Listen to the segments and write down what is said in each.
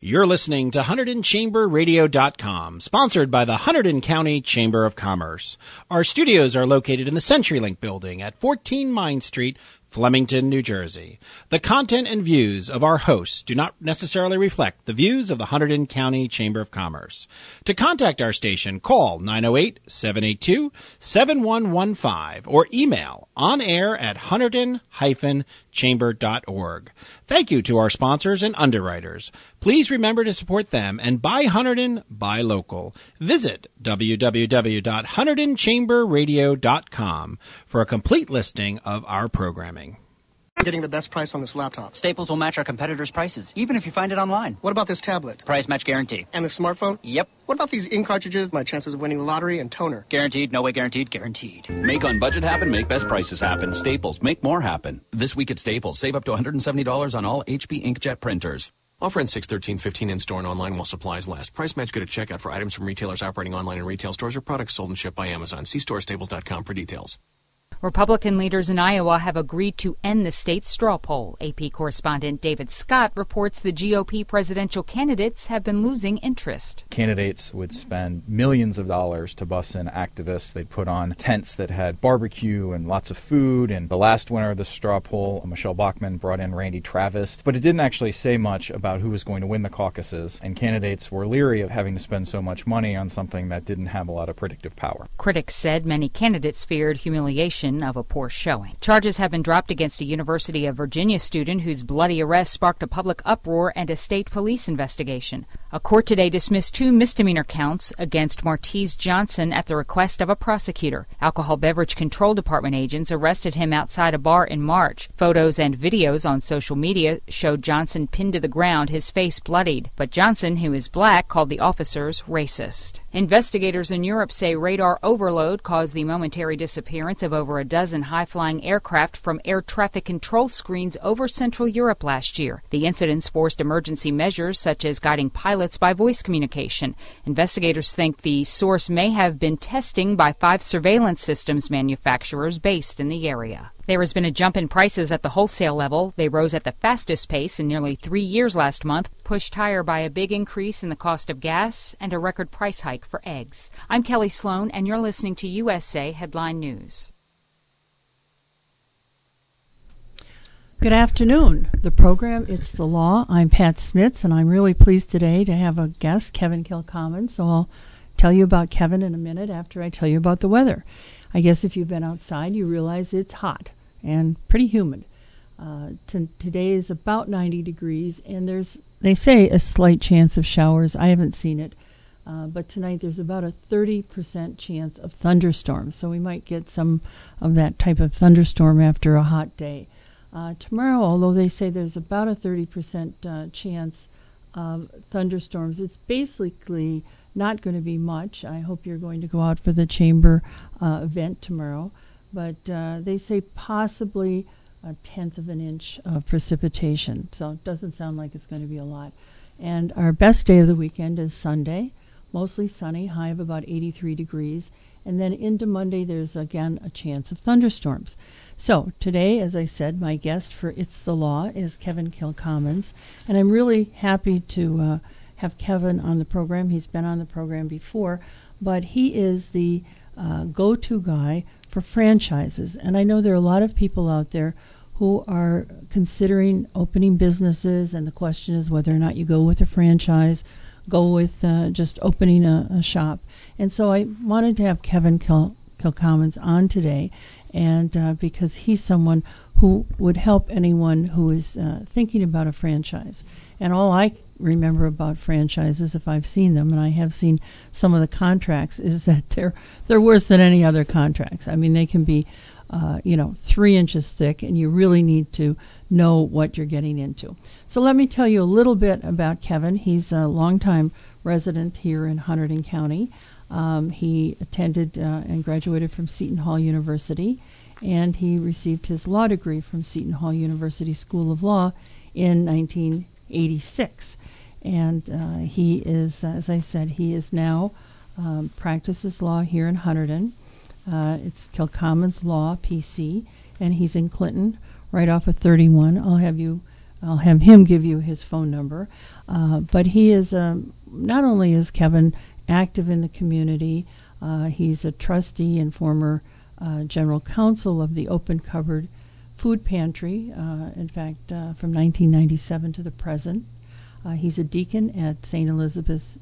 You're listening to HunterdonChamberRadio.com, sponsored by the Hunterdon County Chamber of Commerce. Our studios are located in the CenturyLink building at 14 Mine Street, Flemington, New Jersey. The content and views of our hosts do not necessarily reflect the views of the Hunterdon County Chamber of Commerce. To contact our station, call 908-782-7115 or email onair@hunterdon-chamber.org. Thank you to our sponsors and underwriters. Please remember to support them and buy Hunterdon, buy local. Visit www.HunterdonChamberRadio.com for a complete listing of our programming. Getting the best price on this laptop. Staples will match our competitors' prices, even if you find it online. What about this tablet? Price match guarantee. And the smartphone? Yep. What about these ink cartridges, my chances of winning the lottery, and toner? Guaranteed, no way guaranteed, guaranteed. Make on budget happen, make best prices happen. Staples, make more happen. This week at Staples, save up to $170 on all HP inkjet printers. Offer ends 6/13/15 in store and online while supplies last. Price match good at checkout for items from retailers operating online in retail stores or products sold and shipped by Amazon. See storestaples.com for details. Republican leaders in Iowa have agreed to end the state's straw poll. AP correspondent David Scott reports the GOP presidential candidates have been losing interest. Candidates would spend millions of dollars to bus in activists. They'd put on tents that had barbecue and lots of food. And the last winner of the straw poll, Michelle Bachmann, brought in Randy Travis. But it didn't actually say much about who was going to win the caucuses. And candidates were leery of having to spend so much money on something that didn't have a lot of predictive power. Critics said many candidates feared humiliation of a poor showing. Charges have been dropped against a University of Virginia student whose bloody arrest sparked a public uproar and a state police investigation. A court today dismissed 2 misdemeanor counts against Martese Johnson at the request of a prosecutor. Alcohol Beverage Control Department agents arrested him outside a bar in March. Photos and videos on social media showed Johnson pinned to the ground, his face bloodied. But Johnson, who is black, called the officers racist. Investigators in Europe say radar overload caused the momentary disappearance of over a dozen high-flying aircraft from air traffic control screens over Central Europe last year. The incidents forced emergency measures such as guiding pilots by voice communication. Investigators think the source may have been testing by 5 surveillance systems manufacturers based in the area. There has been a jump in prices at the wholesale level. They rose at the fastest pace in nearly 3 years last month, pushed higher by a big increase in the cost of gas and a record price hike for eggs. I'm Kelly Sloan, and you're listening to USA Headline News. Good afternoon. The program, It's the Law. I'm Pat Smits, and I'm really pleased today to have a guest, Kevin Kilcommon. So I'll tell you about Kevin in a minute after I tell you about the weather. I guess if you've been outside, you realize it's hot and pretty humid. Today is about 90 degrees, and they say, a slight chance of showers. I haven't seen it. But tonight there's about a 30% chance of thunderstorms, so we might get some of that type of thunderstorm after a hot day. Tomorrow, although they say there's about a 30% chance of thunderstorms, it's basically not going to be much. I hope you're going to go out for the chamber event tomorrow. But they say possibly 1/10 of an inch of precipitation. So it doesn't sound like it's going to be a lot. And our best day of the weekend is Sunday. Mostly sunny, high of about 83 degrees. And then into Monday, there's again a chance of thunderstorms. So today, as I said, my guest for It's the Law is Kevin Kilcommons. And I'm really happy to have Kevin on the program. He's been on the program before, but he is the go-to guy for franchises. And I know there are a lot of people out there who are considering opening businesses, and the question is whether or not you go with a franchise, go with just opening a shop. And so I wanted to have Kevin Kilcommons on today, and because he's someone who would help anyone who is thinking about a franchise. And all I remember about franchises, if I've seen them, and I have seen some of the contracts, is that they're worse than any other contracts. I mean, they can be 3 inches thick, and you really need to know what you're getting into. So let me tell you a little bit about Kevin. He's a longtime resident here in Hunterdon County. He attended and graduated from Seton Hall University, and he received his law degree from Seton Hall University School of Law in 1986. And he is, as I said, he is now practices law here in Hunterdon. It's Kilcommons Law, PC, and he's in Clinton, right off of 31. I'll have you I'll have him give you his phone number. But he is, not only is Kevin active in the community, he's a trustee and former general counsel of the Open Cupboard Food Pantry, in fact, from 1997 to the present. He's a deacon at St. Elizabeth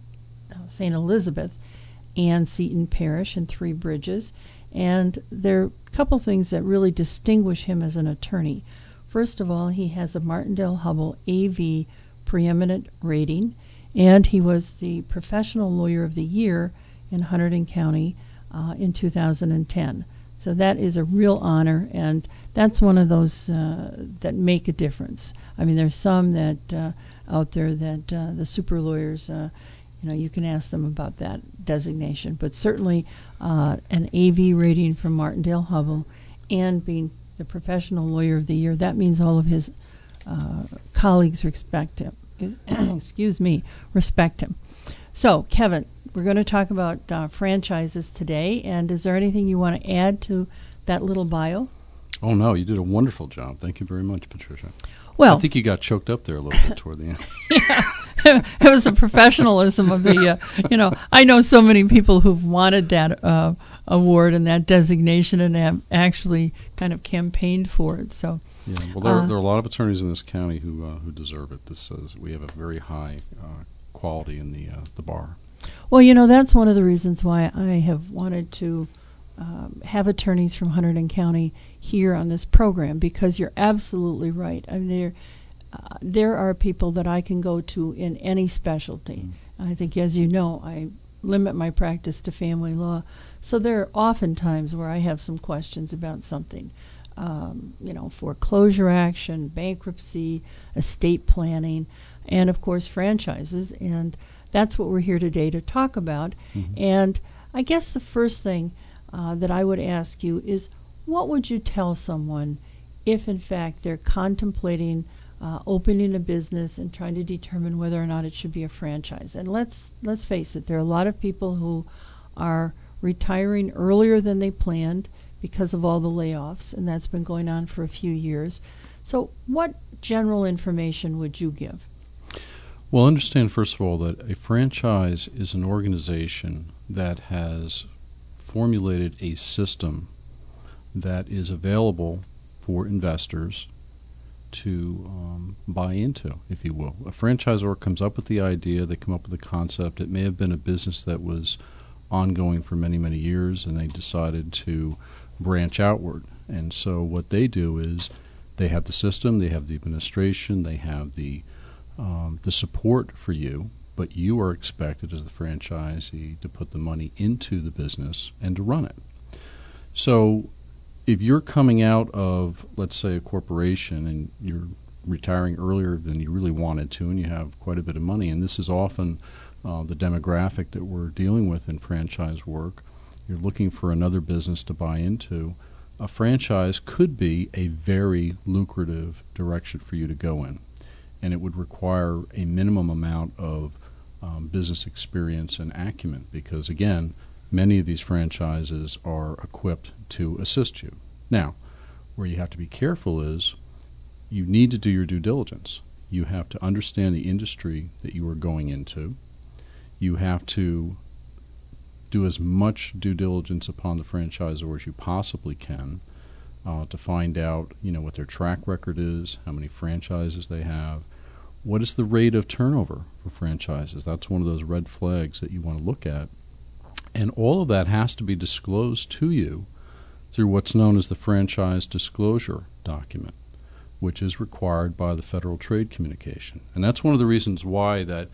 and Seton Parish in Three Bridges. And there are a couple things that really distinguish him as an attorney. First of all, he has a Martindale-Hubbell AV preeminent rating, and he was the Professional Lawyer of the Year in Hunterdon County in 2010. So that is a real honor, and that's one of those that make a difference. I mean, there's some that out there that the super lawyers, you can ask them about that designation. But certainly an AV rating from Martindale-Hubbell and being the Professional Lawyer of the Year, that means all of his colleagues respect him. Respect him. So, Kevin, we're going to talk about franchises today, and is there anything you want to add to that little bio? Oh, no, you did a wonderful job. Thank you very much, Patricia. Well, I think you got choked up there a little bit toward the end. Yeah, it was the professionalism of the, I know so many people who've wanted that award and that designation and have actually kind of campaigned for it. So, yeah, well, there are a lot of attorneys in this county who deserve it. This says we have a very high quality in the bar. Well, that's one of the reasons why I have wanted to have attorneys from Hunterdon County here on this program, because you're absolutely right. I mean, there are people that I can go to in any specialty. I think, as you know, I limit my practice to family law. So there are often times where I have some questions about something, foreclosure action, bankruptcy, estate planning, and, of course, franchises. And that's what we're here today to talk about. Mm-hmm. And I guess the first thing that I would ask you is, what would you tell someone if, in fact, they're contemplating opening a business and trying to determine whether or not it should be a franchise? And let's face it, there are a lot of people who are retiring earlier than they planned because of all the layoffs, and that's been going on for a few years. So what general information would you give? Well, understand, first of all, that a franchise is an organization that has formulated a system that is available for investors to buy into, if you will. A franchisor comes up with the idea, they come up with the concept. It may have been a business that was ongoing for many, many years, and they decided to branch outward. And so what they do is they have the system, they have the administration, they have the support for you, but you are expected as the franchisee to put the money into the business and to run it. So if you're coming out of, let's say, a corporation and you're retiring earlier than you really wanted to and you have quite a bit of money, and this is often the demographic that we're dealing with in franchise work, you're looking for another business to buy into, a franchise could be a very lucrative direction for you to go in. And it would require a minimum amount of business experience and acumen because, again, many of these franchises are equipped to assist you. Now, where you have to be careful is you need to do your due diligence. You have to understand the industry that you are going into. You have to do as much due diligence upon the franchisor as you possibly can to find out, what their track record is, how many franchises they have, what is the rate of turnover for franchises. That's one of those red flags that you want to look at. And all of that has to be disclosed to you through what's known as the franchise disclosure document, which is required by the Federal Trade Communication. And that's one of the reasons why that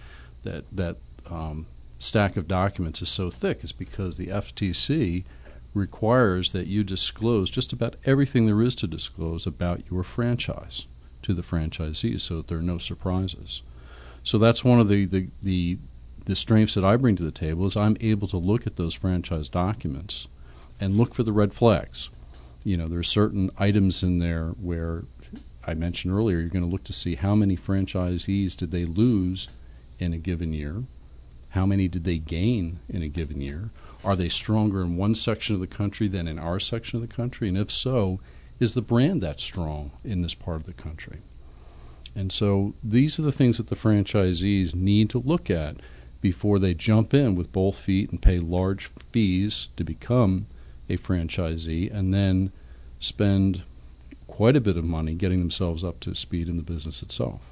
stack of documents is so thick, is because the FTC requires that you disclose just about everything there is to disclose about your franchise to the franchisees so that there are no surprises. So that's one of the strengths that I bring to the table is I'm able to look at those franchise documents and look for the red flags. There are certain items in there where I mentioned earlier you're going to look to see how many franchisees did they lose in a given year, how many did they gain in a given year, are they stronger in one section of the country than in our section of the country, and if so, is the brand that strong in this part of the country? And so these are the things that the franchisees need to look at before they jump in with both feet and pay large fees to become a franchisee and then spend quite a bit of money getting themselves up to speed in the business itself.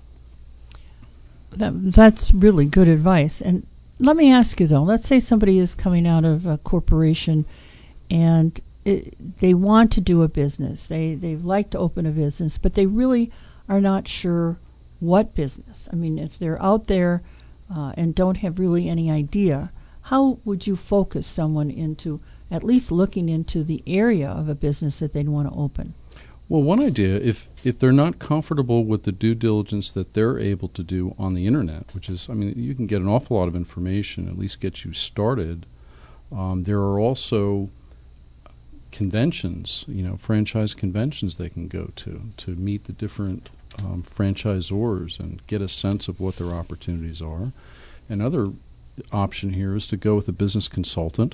That's really good advice. And let me ask you, though, let's say somebody is coming out of a corporation and they want to do a business. They'd like to open a business, but they really are not sure what business. I mean, if they're out there and don't have really any idea, how would you focus someone into at least looking into the area of a business that they'd want to open? Well, one idea, if they're not comfortable with the due diligence that they're able to do on the internet, which is, I mean, you can get an awful lot of information, at least get you started. There are also conventions, franchise conventions they can go to meet the different franchisors and get a sense of what their opportunities are. Another option here is to go with a business consultant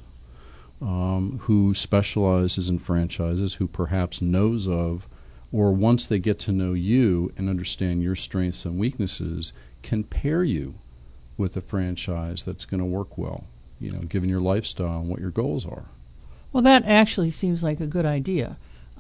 who specializes in franchises, who perhaps knows of, or once they get to know you and understand your strengths and weaknesses, can pair you with a franchise that's going to work well, given your lifestyle and what your goals are. Well, that actually seems like a good idea.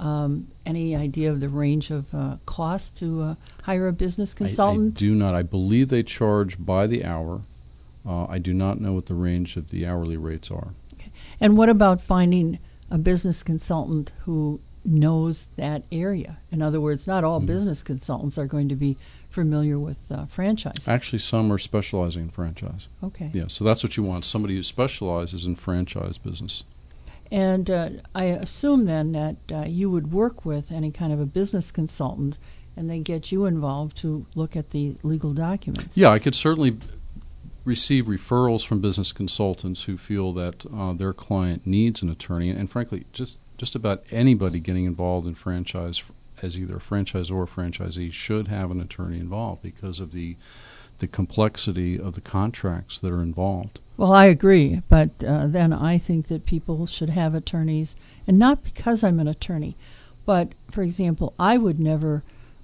Any idea of the range of cost to hire a business consultant? I do not. I believe they charge by the hour. I do not know what the range of the hourly rates are. Okay. And what about finding a business consultant who knows that area? In other words, not all business consultants are going to be familiar with franchises. Actually, some are specializing in franchise. Okay. Yeah, so that's what you want, somebody who specializes in franchise business. And I assume then that you would work with any kind of a business consultant and they get you involved to look at the legal documents. Yeah, I could certainly receive referrals from business consultants who feel that their client needs an attorney. And frankly, just about anybody getting involved in franchise as either a franchisor or franchisee should have an attorney involved because of the complexity of the contracts that are involved. Well, I agree, but then I think that people should have attorneys, and not because I'm an attorney, but, for example, I would never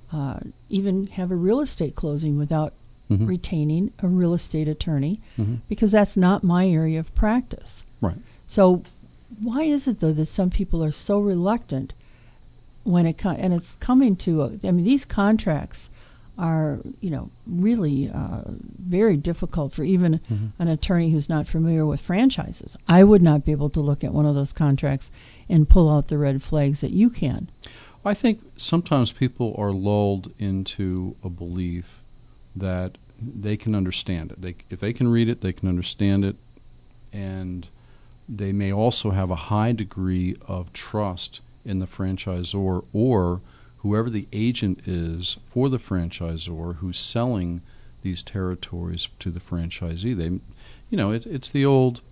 even have a real estate closing without retaining a real estate attorney because that's not my area of practice. Right. So why is it, though, that some people are so reluctant when and it's coming to, these contracts are, really very difficult for even an attorney who's not familiar with franchises. I would not be able to look at one of those contracts and pull out the red flags that you can. I think sometimes people are lulled into a belief that they can understand it. If they can read it, they can understand it, and they may also have a high degree of trust in the franchisor or whoever the agent is for the franchisor who's selling these territories to the franchisee. It's the old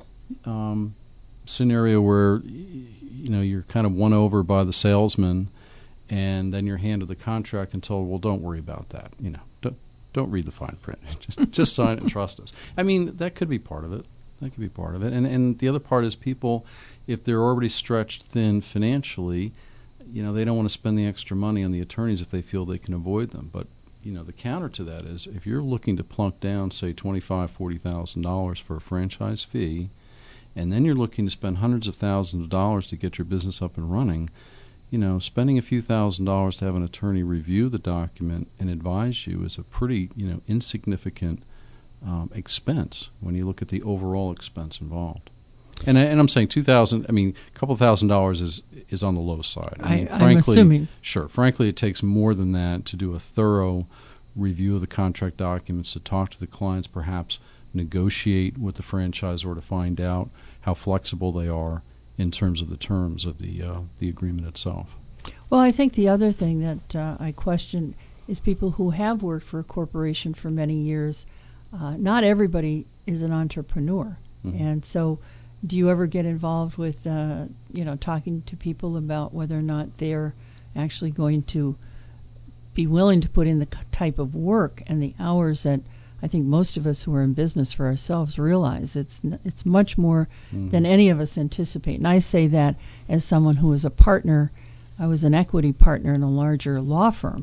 scenario where you're kind of won over by the salesman, and then you're handed the contract and told, well, don't worry about that. Don't read the fine print. Just sign it and trust us. That could be part of it. And the other part is people, if they're already stretched thin financially, they don't want to spend the extra money on the attorneys if they feel they can avoid them. But, the counter to that is if you're looking to plunk down, say, $25,000, $40,000 for a franchise fee, and then you're looking to spend hundreds of thousands of dollars to get your business up and running, spending a few $1,000s to have an attorney review the document and advise you is a pretty, insignificant expense when you look at the overall expense involved. And I'm saying $2,000. A couple $1,000s is on the low side. I'm frankly, assuming. Sure. Frankly, it takes more than that to do a thorough review of the contract documents, to talk to the clients, perhaps negotiate with the franchisor to find out how flexible they are in terms of the terms of the agreement itself. Well, I think the other thing that I question is people who have worked for a corporation for many years. Not everybody is an entrepreneur, and so. Do you ever get involved with, talking to people about whether or not they're actually going to be willing to put in the type of work and the hours that I think most of us who are in business for ourselves realize it's much more than any of us anticipate. And I say that as someone who was a partner. I was an equity partner in a larger law firm,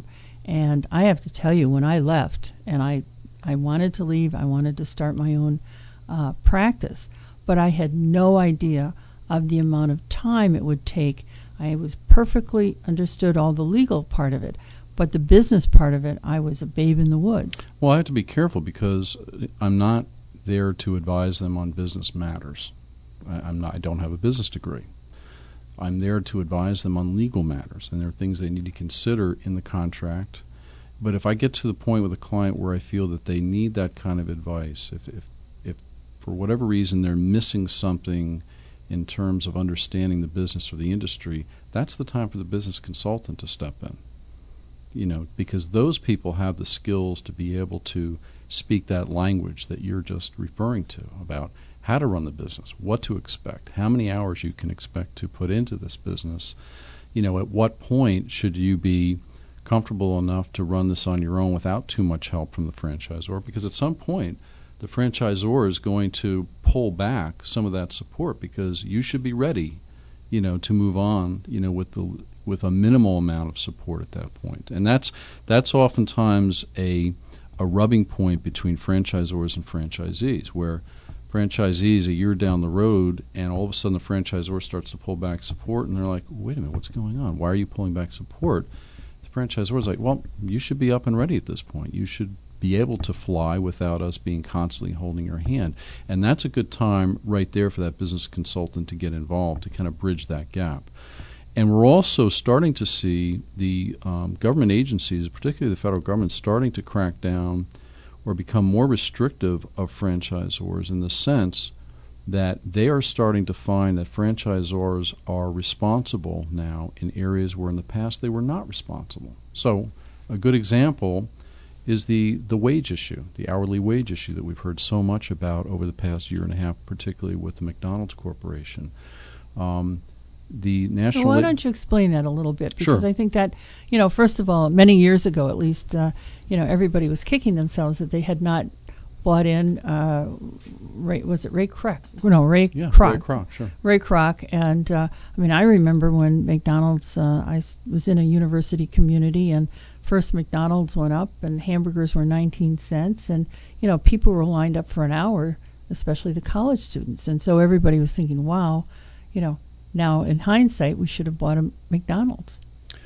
And I have to tell you, when I left, and I wanted to leave, I wanted to start my own practice, but I had no idea of the amount of time it would take. I was perfectly understood all the legal part of it, but the business part of it, I was a babe in the woods. Well, I have to be careful because I'm not there to advise them on business matters. I don't have a business degree. I'm there to advise them on legal matters, and there are things they need to consider in the contract. But if I get to the point with a client where I feel that they need that kind of advice, if for whatever reason they're missing something in terms of understanding the business or the industry, that's the time for the business consultant to step in. Because those people have the skills to be able to speak that language that you're just referring to about how to run the business, what to expect, how many hours you can expect to put into this business. At what point should you be comfortable enough to run this on your own without too much help from the franchisor? Because at some point, the franchisor is going to pull back some of that support because you should be ready, to move on, with a minimal amount of support at that point. And that's oftentimes a rubbing point between franchisors and franchisees, where franchisees a year down the road and all of a sudden the franchisor starts to pull back support and they're like, wait a minute, what's going on? Why are you pulling back support? The franchisor is like, well, you should be up and ready at this point. You should be able to fly without us being constantly holding your hand. And that's a good time right there for that business consultant to get involved to kind of bridge that gap. And we're also starting to see the government agencies, particularly the federal government, starting to crack down or become more restrictive of franchisors in the sense that they are starting to find that franchisors are responsible now in areas where in the past they were not responsible. So a good example is the wage issue, the hourly wage issue that we've heard so much about over the past year and a half, particularly with the McDonald's Corporation. The national. Well, why don't you explain that a little bit? Because Sure. I think that, first of all, many years ago at least, everybody was kicking themselves that they had not bought in. Ray Kroc? No, Ray Kroc. Ray Kroc, sure. Ray Kroc, and I remember when McDonald's. I was in a university community, and first McDonald's went up, and hamburgers were 19 cents, and people were lined up for an hour, especially the college students, and so everybody was thinking, wow, now in hindsight, we should have bought a McDonald's.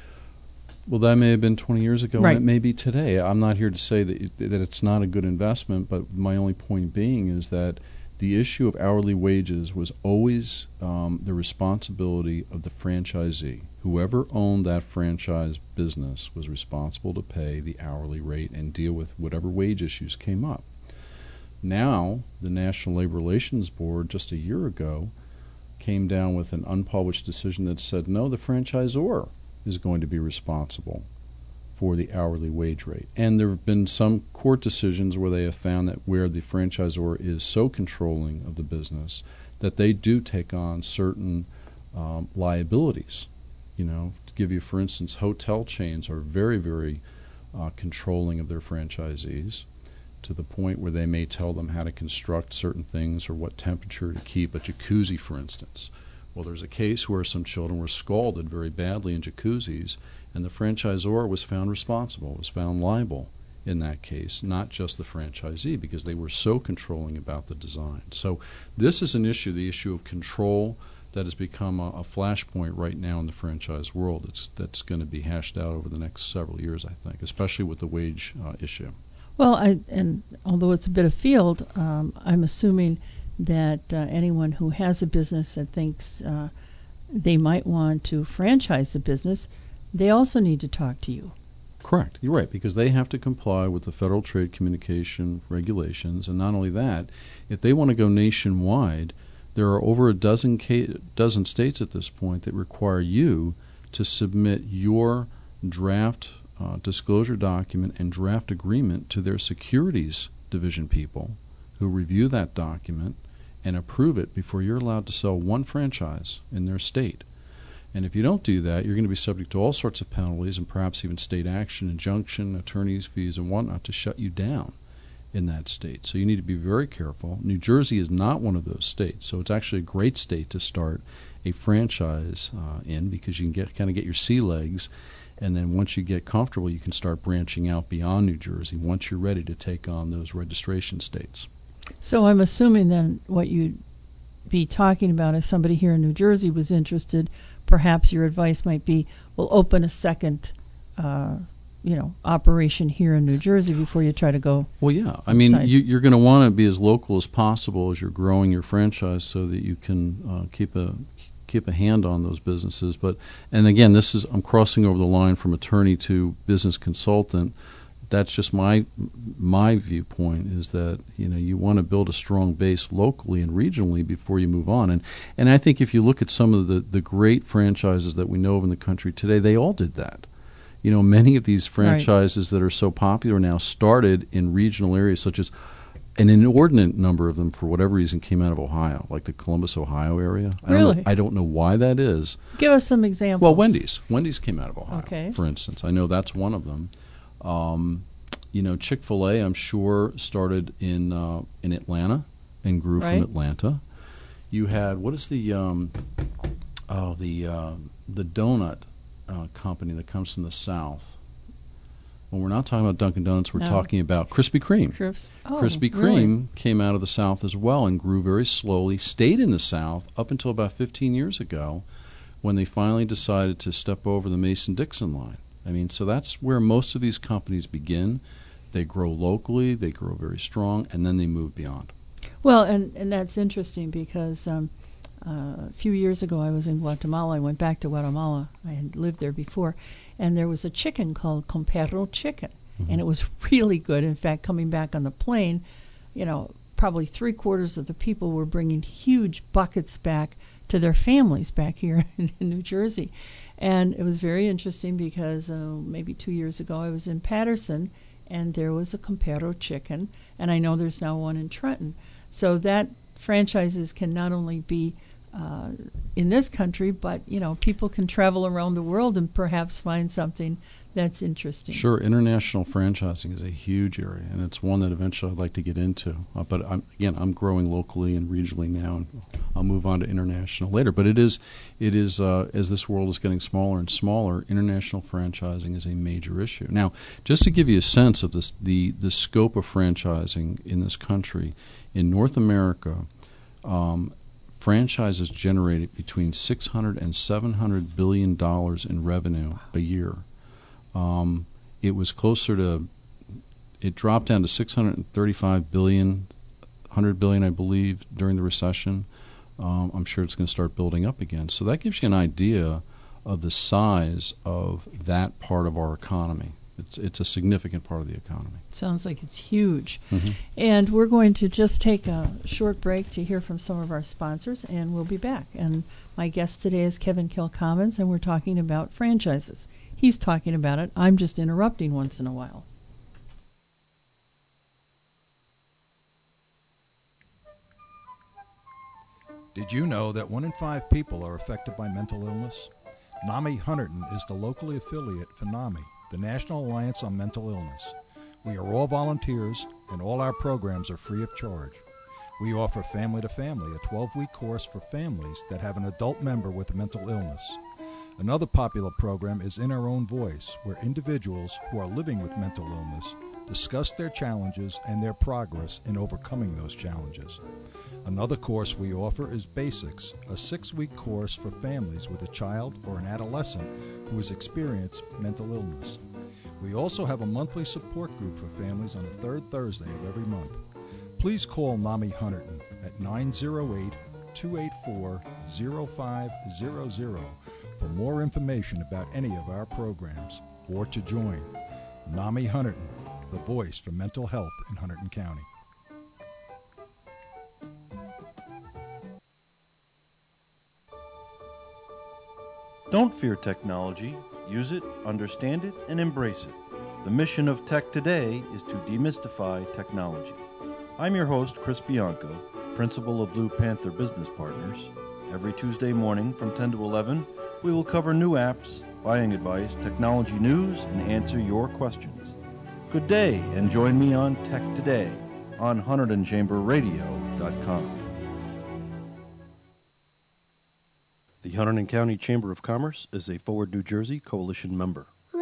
Well, that may have been 20 years ago, right. And it may be today. I'm not here to say that it's not a good investment, but my only point being is that the issue of hourly wages was always the responsibility of the franchisee. Whoever owned that franchise business was responsible to pay the hourly rate and deal with whatever wage issues came up. Now, the National Labor Relations Board, just a year ago, came down with an unpublished decision that said, no, the franchisor is going to be responsible for the hourly wage rate. And there have been some court decisions where they have found that where the franchisor is so controlling of the business that they do take on certain liabilities. To give you, for instance, hotel chains are very, very controlling of their franchisees to the point where they may tell them how to construct certain things or what temperature to keep a jacuzzi, for instance. Well, there's a case where some children were scalded very badly in jacuzzis, and the franchisor was found responsible, was found liable in that case, not just the franchisee, because they were so controlling about the design. So this is an issue, the issue of control, that has become a flashpoint right now in the franchise world. That's going to be hashed out over the next several years, I think, especially with the wage issue. Well, and although it's a bit of field, I'm assuming that anyone who has a business that thinks they might want to franchise the business, they also need to talk to you. Correct. You're right, because they have to comply with the Federal Trade Communication regulations. And not only that, if they want to go nationwide, there are over a dozen states at this point that require you to submit your draft disclosure document and draft agreement to their securities division people, who review that document and approve it before you're allowed to sell one franchise in their state. And if you don't do that, you're going to be subject to all sorts of penalties and perhaps even state action, injunction, attorney's fees, and whatnot to shut you down in that state. So you need to be very careful. New Jersey is not one of those states, so it's actually a great state to start a franchise in, because you can get your sea legs And then once you get comfortable, you can start branching out beyond New Jersey once you're ready to take on those registration states. So I'm assuming then what you'd be talking about if somebody here in New Jersey was interested, perhaps your advice might be, well, open a second operation here in A Jersey before you try to go. Well, yeah. I mean, you're going to want to be as local as possible as you're growing your franchise so that you can keep a hand on those businesses. And again, I'm crossing over the line from attorney to business consultant. That's just my viewpoint, is that you want to build a strong base locally and regionally before you move on. And I think if you look at some of the great franchises that we know of in the country today, they all did that. Many of these franchises that are so popular now started in regional areas, such as an inordinate number of them, for whatever reason, came out of Ohio, like the Columbus, Ohio area. Really? I don't know why that is. Give us some examples. Well, Wendy's. Wendy's came out of Ohio, okay, for instance. I know that's one of them. Chick-fil-A, I'm sure, started in Atlanta and grew from Atlanta. You had, what is the donut company that comes from the South? When we're not talking about Dunkin' Donuts, we're talking about Krispy Kreme. Krispy Kreme came out of the South as well and grew very slowly, stayed in the South up until about 15 years ago when they finally decided to step over the Mason-Dixon line. I mean, so that's where most of these companies begin. They grow locally, they grow very strong, and then they move beyond. Well, and that's interesting because a few years ago I was in Guatemala. I went back to Guatemala. I had lived there before. And there was a chicken called Comperro chicken. Mm-hmm. And it was really good. In fact, coming back on the plane, probably 3/4 of the people were bringing huge buckets back to their families back here in New Jersey. And it was very interesting because maybe 2 years ago I was in Patterson, and there was a Comperro chicken, and I know there's now one in Trenton. So that franchises can not only be in this country, but people can travel around the world and perhaps find something that's interesting. Sure, international franchising is a huge area, and it's one that eventually I'd like to get into. But I'm growing locally and regionally now, and I'll move on to international later. But it is as this world is getting smaller and smaller, international franchising is a major issue. Now, just to give you a sense of this, the scope of franchising in this country, in North America, franchises generated between $600 and $700 billion in revenue a year. It was it dropped down to $635 billion, $100 billion, I believe, during the recession. I'm sure it's going to start building up again. So that gives you an idea of the size of that part of our economy. It's a significant part of the economy. Sounds like it's huge. Mm-hmm. And we're going to just take a short break to hear from some of our sponsors, and we'll be back. And my guest today is Kevin Kilcommons, and we're talking about franchises. He's talking about it. I'm just interrupting once in a while. Did you know that 1 in 5 people are affected by mental illness? NAMI Hunterdon is the locally affiliate for NAMI, the National Alliance on Mental Illness. We are all volunteers, and all our programs are free of charge. We offer Family to Family, a 12-week course for families that have an adult member with a mental illness. Another popular program is In Our Own Voice, where individuals who are living with mental illness discuss their challenges and their progress in overcoming those challenges. Another course we offer is Basics, a 6-week course for families with a child or an adolescent who has experienced mental illness. We also have a monthly support group for families on the 3rd Thursday of every month. Please call NAMI Hunterdon at 908-284-0500 for more information about any of our programs or to join. NAMI Hunterdon, the voice for mental health in Hunterdon County. Don't fear technology. Use it, understand it, and embrace it. The mission of Tech Today is to demystify technology. I'm your host, Chris Bianco, principal of Blue Panther Business Partners. Every Tuesday morning from 10 to 11, we will cover new apps, buying advice, technology news, and answer your questions. Good day, and join me on Tech Today on HunterdonChamberRadio.com. The Hunterdon County Chamber of Commerce is a Forward New Jersey Coalition member.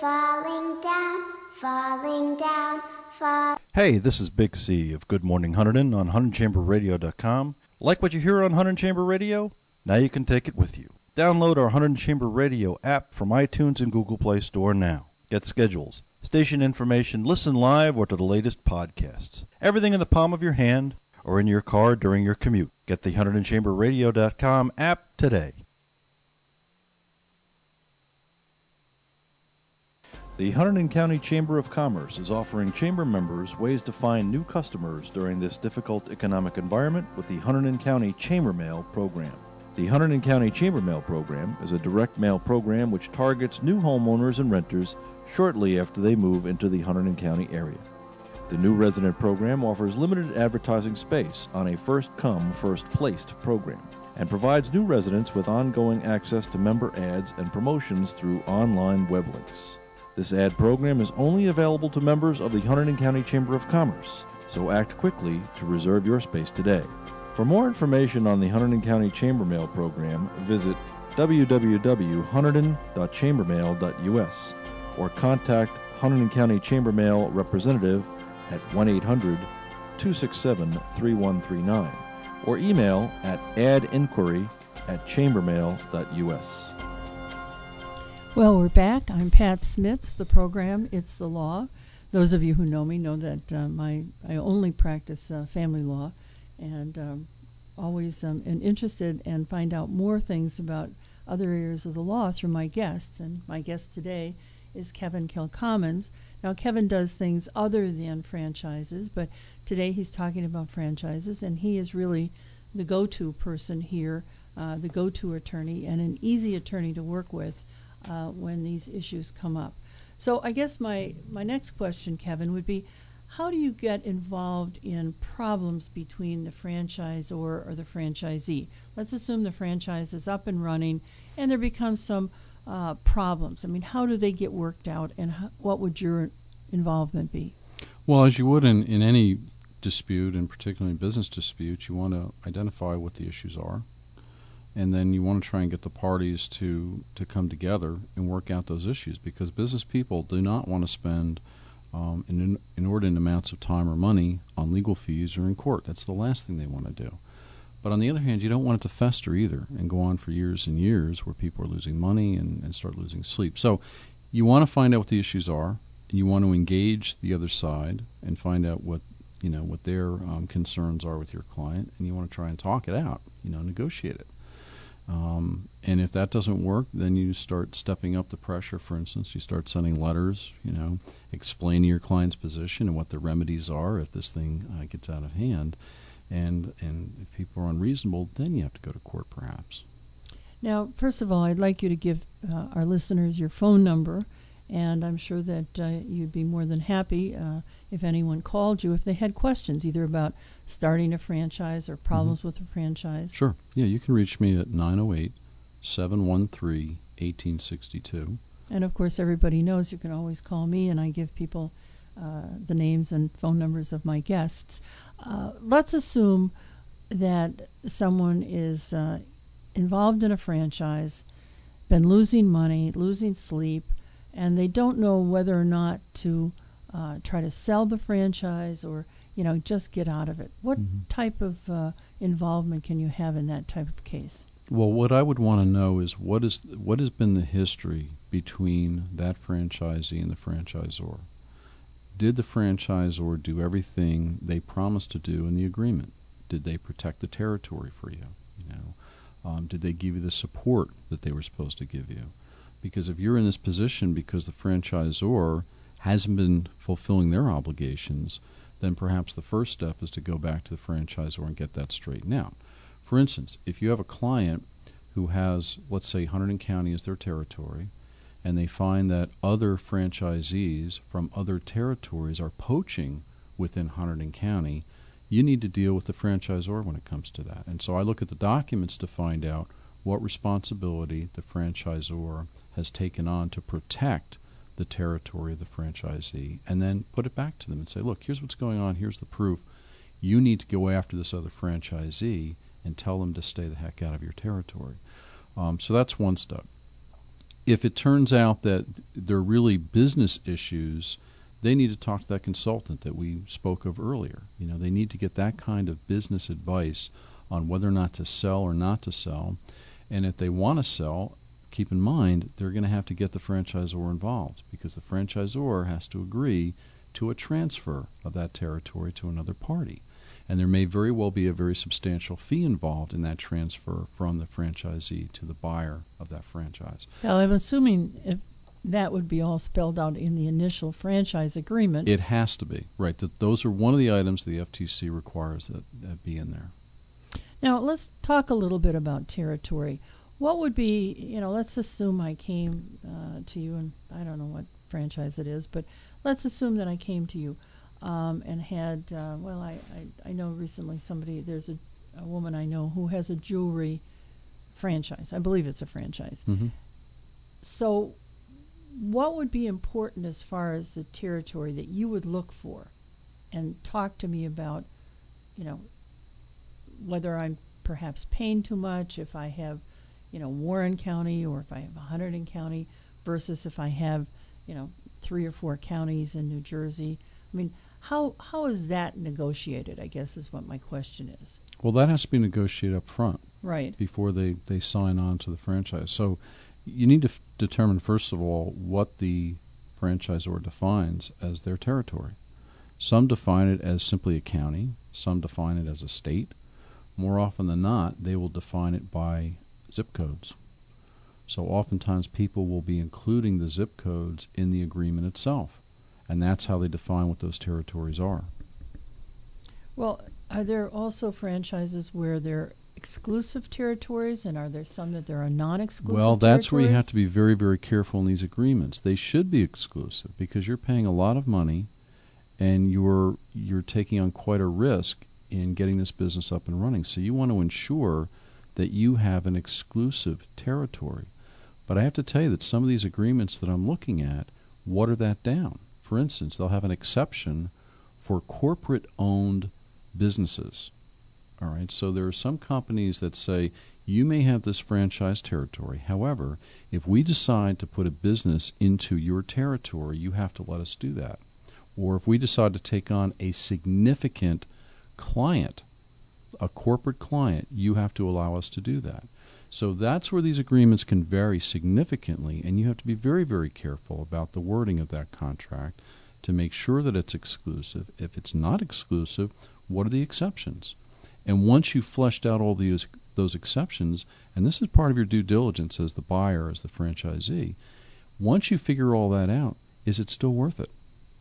falling down, falling down, falling. Hey, this is Big C of Good Morning Hunterdon on HunterdonChamberRadio.com. Like what you hear on Hunterdon Chamber Radio? Now you can take it with you. Download our Hunterdon Chamber Radio app from iTunes and Google Play Store now. Get schedules, station information, listen live or to the latest podcasts. Everything in the palm of your hand or in your car during your commute. Get the HunterdonChamberRadio.com app today. The Hunterdon County Chamber of Commerce is offering chamber members ways to find new customers during this difficult economic environment with the Hunterdon County Chamber Mail program. The Hunterdon County Chamber Mail program is a direct mail program which targets new homeowners and renters shortly after they move into the Hunterdon County area. The new resident program offers limited advertising space on a first-come, first-placed program and provides new residents with ongoing access to member ads and promotions through online web links. This ad program is only available to members of the Hunterdon County Chamber of Commerce, so act quickly to reserve your space today. For more information on the Hunterdon County Chamber Mail program, visit www.hunterdon.chambermail.us or contact Hunterdon County Chamber Mail representative at 1-800-267-3139 or email at adinquiry@chambermail.us. Well, we're back. I'm Pat Smits. The program, It's the Law. Those of you who know me know that I only practice family law, and always am interested and find out more things about other areas of the law through my guests. And my guest today is Kevin Kilcommons. Now, Kevin does things other than franchises, but today he's talking about franchises, and he is really the go-to person here, the go-to attorney, and an easy attorney to work with when these issues come up. So I guess my next question, Kevin, would be, how do you get involved in problems between the franchisor or the franchisee? Let's assume the franchise is up and running and there becomes some problems. I mean, how do they get worked out, and what would your involvement be? Well, as you would in any dispute, and particularly business disputes, you want to identify what the issues are. And then you want to try and get the parties to come together and work out those issues, because business people do not want to spend inordinate amounts of time or money on legal fees or in court. That's the last thing they want to do. But on the other hand, you don't want it to fester either and go on for years and years where people are losing money and start losing sleep. So you want to find out what the issues are, and you want to engage the other side and find out what their concerns are with your client, and you want to try and talk it out, negotiate it. And if that doesn't work, then you start stepping up the pressure. For instance, you start sending letters, explaining your client's position and what the remedies are if this thing gets out of hand. And if people are unreasonable, then you have to go to court, perhaps. Now, first of all, I'd like you to give our listeners your phone number, and I'm sure that you'd be more than happy if anyone called you if they had questions, either about starting a franchise or problems with a franchise. Sure. Yeah, you can reach me at 908-713-1862. And, of course, everybody knows you can always call me, and I give people the names and phone numbers of my guests. Let's assume that someone is involved in a franchise, been losing money, losing sleep, and they don't know whether or not to try to sell the franchise or, just get out of it. What type of involvement can you have in that type of case? Well, what I would want to know is what has been the history between that franchisee and the franchisor. Did the franchisor do everything they promised to do in the agreement? Did they protect the territory for you? Did they give you the support that they were supposed to give you? Because if you're in this position because the franchisor hasn't been fulfilling their obligations, then perhaps the first step is to go back to the franchisor and get that straightened out. For instance, if you have a client who has, let's say, Hunterdon County as their territory, and they find that other franchisees from other territories are poaching within Hunterdon County, you need to deal with the franchisor when it comes to that. And so I look at the documents to find out what responsibility the franchisor has taken on to protect the territory of the franchisee, and then put it back to them and say, look, here's what's going on, here's the proof. You need to go after this other franchisee and tell them to stay the heck out of your territory. So that's one step. if it turns out that they're really business issues, they need to talk to that consultant that we spoke of earlier. You know, they need to get that kind of business advice on whether or not to sell or not to sell. And if they want to sell, keep in mind they're going to have to get the franchisor involved, because the franchisor has to agree to a transfer of that territory to another party. And there may very well be a very substantial fee involved in that transfer from the franchisee to the buyer of that franchise. Well, I'm assuming if that would be all spelled out in the initial franchise agreement. It has to be, right. Those are one of the items the FTC requires that be in there. Now, let's talk a little bit about territory. What would be, let's assume I came to you, and I don't know what franchise it is, but let's assume that I came to you and had, I know recently there's a woman I know who has a jewelry franchise. I believe it's a franchise. Mm-hmm. So what would be important as far as the territory that you would look for? And talk to me about, whether I'm perhaps paying too much, if I have, Warren County, or if I have Hunterdon County, versus if I have, 3 or 4 counties in New Jersey. I mean, how is that negotiated, I guess, is what my question is. Well, that has to be negotiated up front. Right. Before they sign on to the franchise. So you need to determine, first of all, what the franchisor defines as their territory. Some define it as simply a county. Some define it as a state. More often than not, they will define it by zip codes. So oftentimes people will be including the zip codes in the agreement itself. And that's how they define what those territories are. Well, are there also franchises where they're exclusive territories, and are there some that there are non-exclusive Well, that's territories? where you have to be very, very careful in these agreements. They should be exclusive because you're paying a lot of money and you're taking on quite a risk in getting this business up and running. So you want to ensure that you have an exclusive territory. But I have to tell you that some of these agreements that I'm looking at water that down. For instance, they'll have an exception for corporate-owned businesses. All right, so there are some companies that say, you may have this franchise territory. However, if we decide to put a business into your territory, you have to let us do that. Or if we decide to take on a significant client, a corporate client, you have to allow us to do that. So that's where these agreements can vary significantly, and you have to be very, very careful about the wording of that contract to make sure that it's exclusive. If it's not exclusive, what are the exceptions? And once you've fleshed out all those exceptions, and this is part of your due diligence as the buyer, as the franchisee, once you figure all that out, is it still worth it?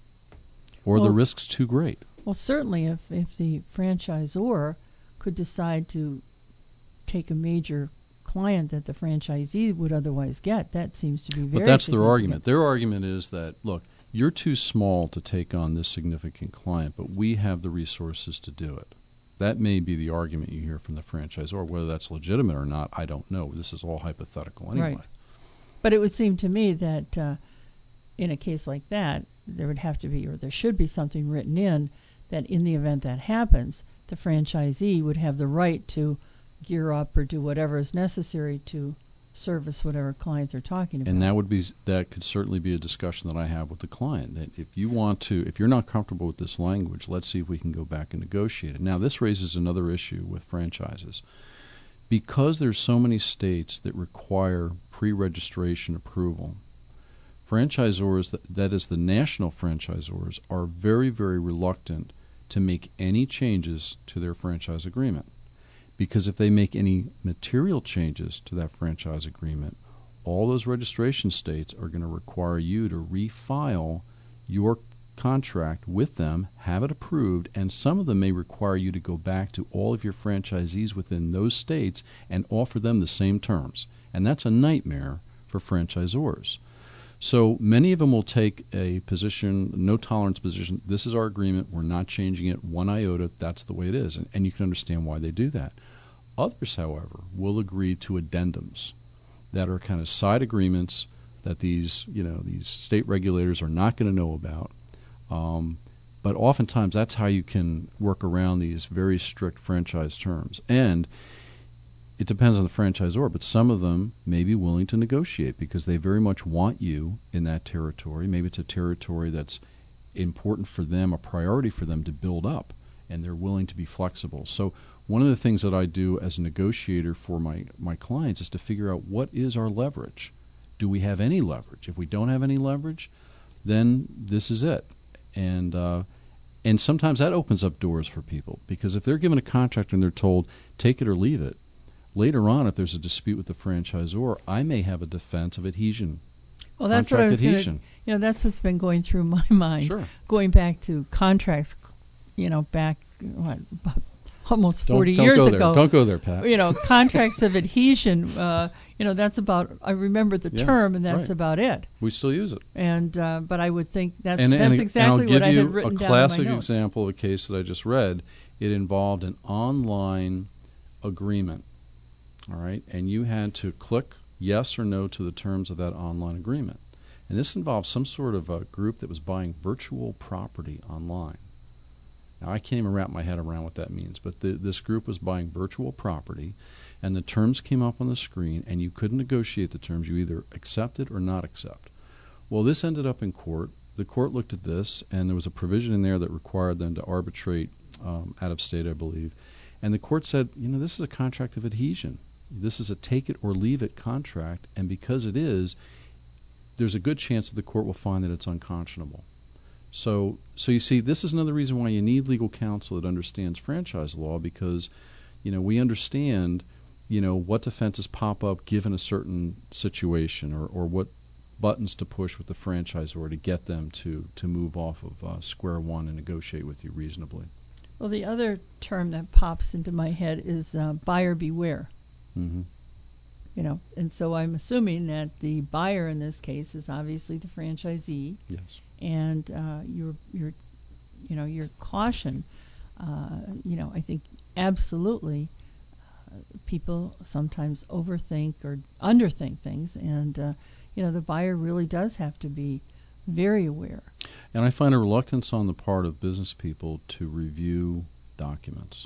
Or the risk's too great? Well, certainly if the franchisor could decide to take a major client that the franchisee would otherwise get, that seems to be very But that's significant. their argument. Their argument is that, look, you're too small to take on this significant client, but we have the resources to do it. That may be the argument you hear from the franchisor. Whether that's legitimate or not, I don't know. This is all hypothetical anyway. Right. But it would seem to me that in a case like that, there would have to be, or there should be something written in that in the event that happens, the franchisee would have the right to gear up or do whatever is necessary to service whatever client they're talking about. And that could certainly be a discussion that I have with the client. That if you're not comfortable with this language, let's see if we can go back and negotiate it. Now, this raises another issue with franchises. Because there's so many states that require pre-registration approval, franchisors, that is the national franchisors, are very, very reluctant to make any changes to their franchise agreement. Because if they make any material changes to that franchise agreement, all those registration states are going to require you to refile your contract with them, have it approved, and some of them may require you to go back to all of your franchisees within those states and offer them the same terms. And that's a nightmare for franchisors. So many of them will take a position, no tolerance position. This is our agreement. We're not changing it one iota. That's the way it is. And you can understand why they do that. Others, however, will agree to addendums that are kind of side agreements that these state regulators are not going to know about. But oftentimes that's how you can work around these very strict franchise terms. And it depends on the franchisor, but some of them may be willing to negotiate because they very much want you in that territory. Maybe it's a territory that's important for them, a priority for them to build up, and they're willing to be flexible. So one of the things that I do as a negotiator for my clients is to figure out what is our leverage. Do we have any leverage? If we don't have any leverage, then this is it. And sometimes that opens up doors for people, because if they're given a contract and they're told, take it or leave it, later on, if there's a dispute with the franchisor, I may have a defense of adhesion. Well, that's what I was going to, that's what's been going through my mind. Sure. Going back to contracts, back, almost 40 years ago. Don't go there, Pat. Contracts of adhesion, that's about, I remember the term, and that's about it. We still use it. And but I would think that's exactly what I had written down in my notes. I'll give you a classic example of a case that I just read. It involved an online agreement, all right? And you had to click yes or no to the terms of that online agreement. And this involved some sort of a group that was buying virtual property online. Now, I can't even wrap my head around what that means, but this group was buying virtual property, and the terms came up on the screen, and you couldn't negotiate the terms. You either accepted or not accept. Well, this ended up in court. The court looked at this, and there was a provision in there that required them to arbitrate out of state, I believe. And the court said, this is a contract of adhesion. This is a take-it-or-leave-it contract, and because it is, there's a good chance that the court will find that it's unconscionable. So you see, this is another reason why you need legal counsel that understands franchise law, because, we understand, what defenses pop up given a certain situation, or what buttons to push with the franchisor to get them to move off of square one and negotiate with you reasonably. Well, the other term that pops into my head is buyer beware. Mm-hmm. And so I'm assuming that the buyer in this case is obviously the franchisee. Yes. And your caution, I think absolutely people sometimes overthink or underthink things, and the buyer really does have to be very aware. And I find a reluctance on the part of business people to review documents.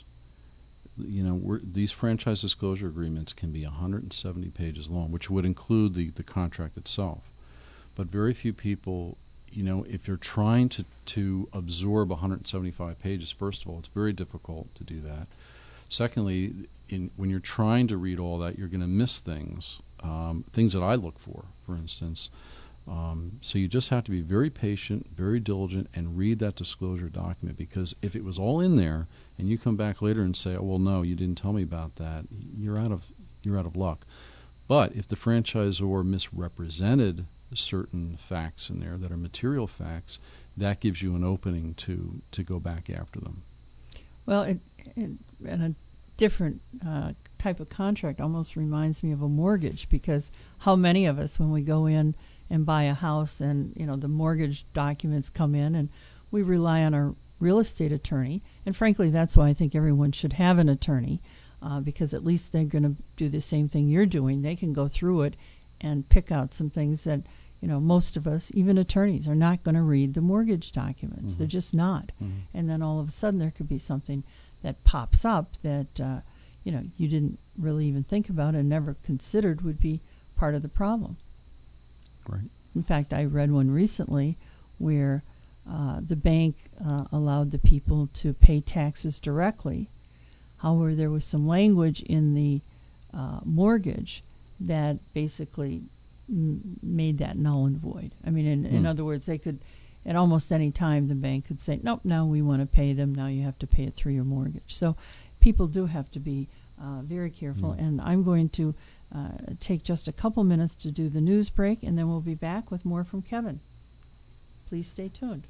These franchise disclosure agreements can be 170 pages long, which would include the contract itself. But very few people, if you're trying to absorb 175 pages, first of all, it's very difficult to do that. Secondly, when you're trying to read all that, you're going to miss things that I look for instance. So you just have to be very patient, very diligent, and read that disclosure document, because if it was all in there and you come back later and say, oh, well, no, you didn't tell me about that, you're out of luck. But if the franchisor misrepresented certain facts in there that are material facts, that gives you an opening to go back after them. Well, and a different type of contract almost reminds me of a mortgage, because how many of us, when we go in and buy a house and the mortgage documents come in, and we rely on our real estate attorney, and frankly that's why I think everyone should have an attorney, because at least they're going to do the same thing you're doing. They can go through it and pick out some things that most of us, even attorneys, are not going to read the mortgage documents. Mm-hmm. They're just not. Mm-hmm. And then all of a sudden there could be something that pops up that you didn't really even think about and never considered would be part of the problem. Right. In fact, I read one recently where the bank allowed the people to pay taxes directly. However, there was some language in the mortgage that basically made that null and void. I mean, in other words, they could, at almost any time, the bank could say, nope, now we want to pay them, now you have to pay it through your mortgage. So people do have to be very careful, and I'm going to take just a couple minutes to do the news break, and then we'll be back with more from Kevin. Please stay tuned.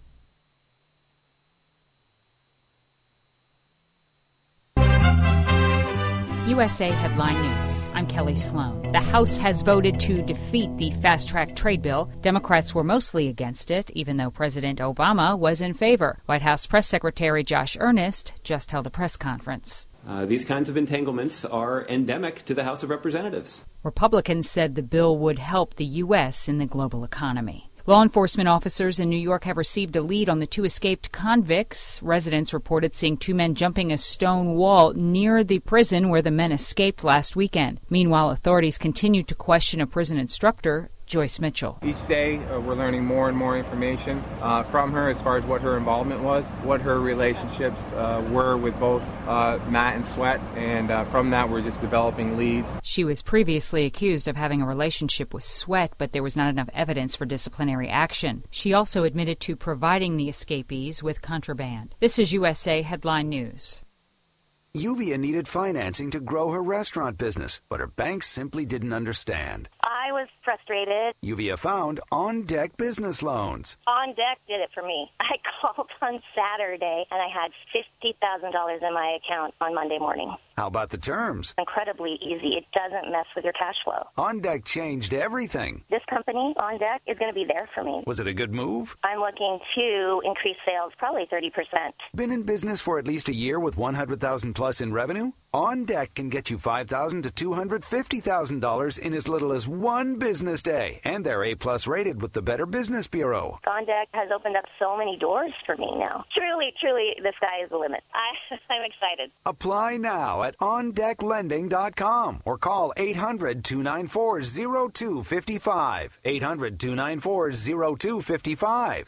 USA Headline News. I'm Kelly Sloan. The House has voted to defeat the fast-track trade bill. Democrats were mostly against it, even though President Obama was in favor. White House Press Secretary Josh Earnest just held a press conference. These kinds of entanglements are endemic to the House of Representatives. Republicans said the bill would help the U.S. in the global economy. Law enforcement officers in New York have received a lead on the 2 escaped convicts. Residents reported seeing 2 men jumping a stone wall near the prison where the men escaped last weekend. Meanwhile, authorities continue to question a prison instructor, Joyce Mitchell. Each day we're learning more and more information from her as far as what her involvement was, what her relationships were with both Matt and Sweat, and from that we're just developing leads. She was previously accused of having a relationship with Sweat, but there was not enough evidence for disciplinary action. She also admitted to providing the escapees with contraband. This is USA Headline News. Yuvia needed financing to grow her restaurant business, but her banks simply didn't understand. I was frustrated. Yuvia found On Deck Business Loans. On Deck did it for me. I called on Saturday, and I had $50,000 in my account on Monday morning. How about the terms? Incredibly easy. It doesn't mess with your cash flow. On Deck changed everything. This company, On Deck, is going to be there for me. Was it a good move? I'm looking to increase sales probably 30%. Been in business for at least a year with $100,000 plus in revenue? On Deck can get you $5,000 to $250,000 in as little as one business day. And they're A-plus rated with the Better Business Bureau. On Deck has opened up so many doors for me now. Truly, the sky is the limit. I'm excited. Apply now at OnDeckLending.com or call 800-294-0255. 800-294-0255.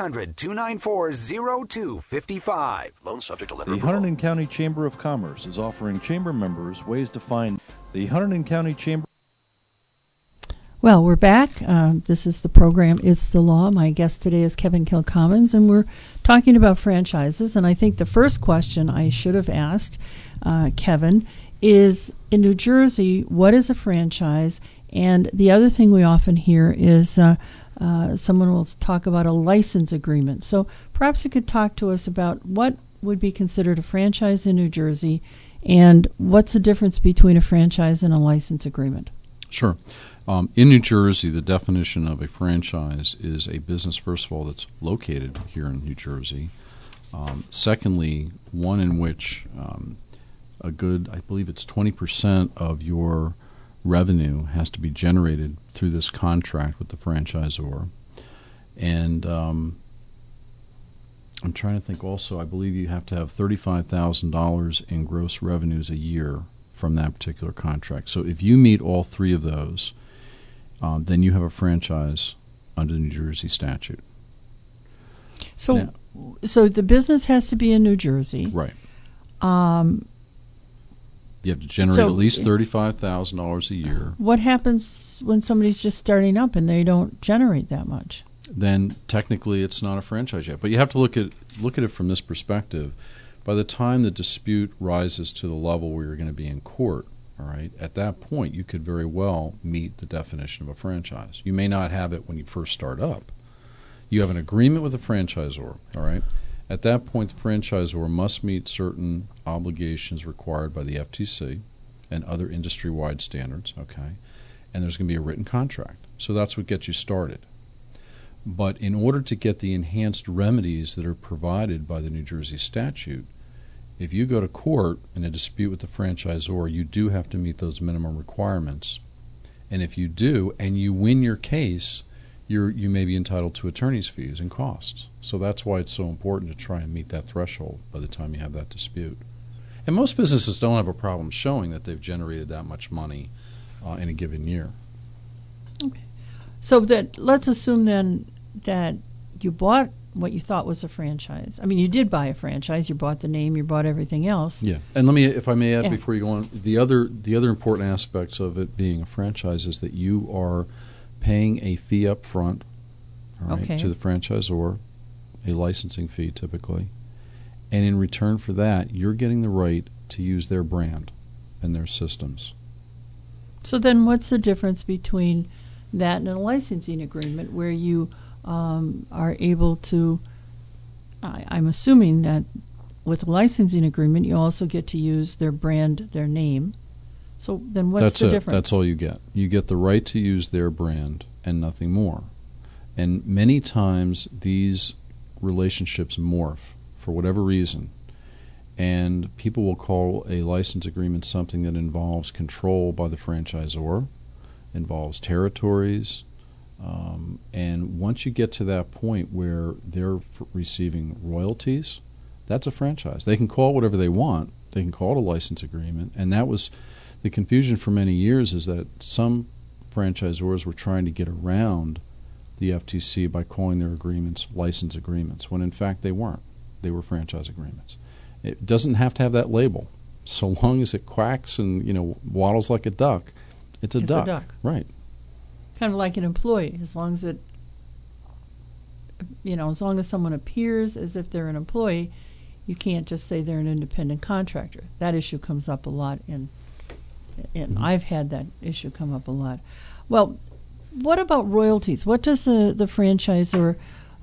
800-294-0255. Loan subject to lender The approval. Hunterdon County Chamber of Commerce is offering chamber members ways to find the Hunterdon County Chamber. Well, we're back. This is the program It's the Law. My guest today is Kevin Kilcommons, and we're talking about franchises. And I think the first question I should have asked Kevin is, in New Jersey, what is a franchise? And the other thing we often hear is someone will talk about a license agreement. So perhaps you could talk to us about what would be considered a franchise in New Jersey, and what's the difference between a franchise and a license agreement? Sure. In New Jersey, the definition of a franchise is a business, first of all, that's located here in New Jersey. Secondly, one in which a good, I believe it's 20% of your revenue has to be generated through this contract with the franchisor. And I'm trying to think also, I believe you have to have $35,000 in gross revenues a year from that particular contract. So if you meet all three of those, then you have a franchise under the New Jersey statute. So, now, so the business has to be in New Jersey. Right. You have to generate at least $35,000 a year. What happens when somebody's just starting up and they don't generate that much? Then technically it's not a franchise yet. But you have to look at it from this perspective. By the time the dispute rises to the level where you're going to be in court, all right, at that point you could very well meet the definition of a franchise. You may not have it when you first start up. You have an agreement with the franchisor, all right? At that point, the franchisor must meet certain obligations required by the FTC and other industry-wide standards, okay? And there's going to be a written contract. So that's what gets you started. But in order to get the enhanced remedies that are provided by the New Jersey statute, if you go to court in a dispute with the franchisor, you do have to meet those minimum requirements. And if you do, and you win your case, you may be entitled to attorney's fees and costs. So that's why it's so important to try and meet that threshold by the time you have that dispute. And most businesses don't have a problem showing that they've generated that much money in a given year. Okay. So that let's assume then that you bought what you thought was a franchise. I mean, you did buy a franchise. You bought the name. You bought everything else. Yeah. And let me, if I may add before you go on, the other important aspects of it being a franchise is that you are paying a fee up front, all right, to the franchisor, a licensing fee typically, and in return for that, you're getting the right to use their brand and their systems. So then what's the difference between that and a licensing agreement where you are able to, I'm assuming that with a licensing agreement you also get to use their brand, their name. So then what's the difference? That's all you get. You get the right to use their brand and nothing more. And many times these relationships morph for whatever reason. And people will call a license agreement something that involves control by the franchisor, involves territories, And once you get to that point where they're receiving royalties, that's a franchise. They can call it whatever they want. They can call it a license agreement. And that was the confusion for many years, is that some franchisors were trying to get around the FTC by calling their agreements license agreements, when in fact they weren't. They were franchise agreements. It doesn't have to have that label. So long as it quacks and, waddles like a duck, it's a duck. Right. Kind of like an employee, as long as as long as someone appears as if they're an employee, you can't just say they're an independent contractor. That issue comes up a lot, and I've had that issue come up a lot. Well, what about royalties? What does the franchisor,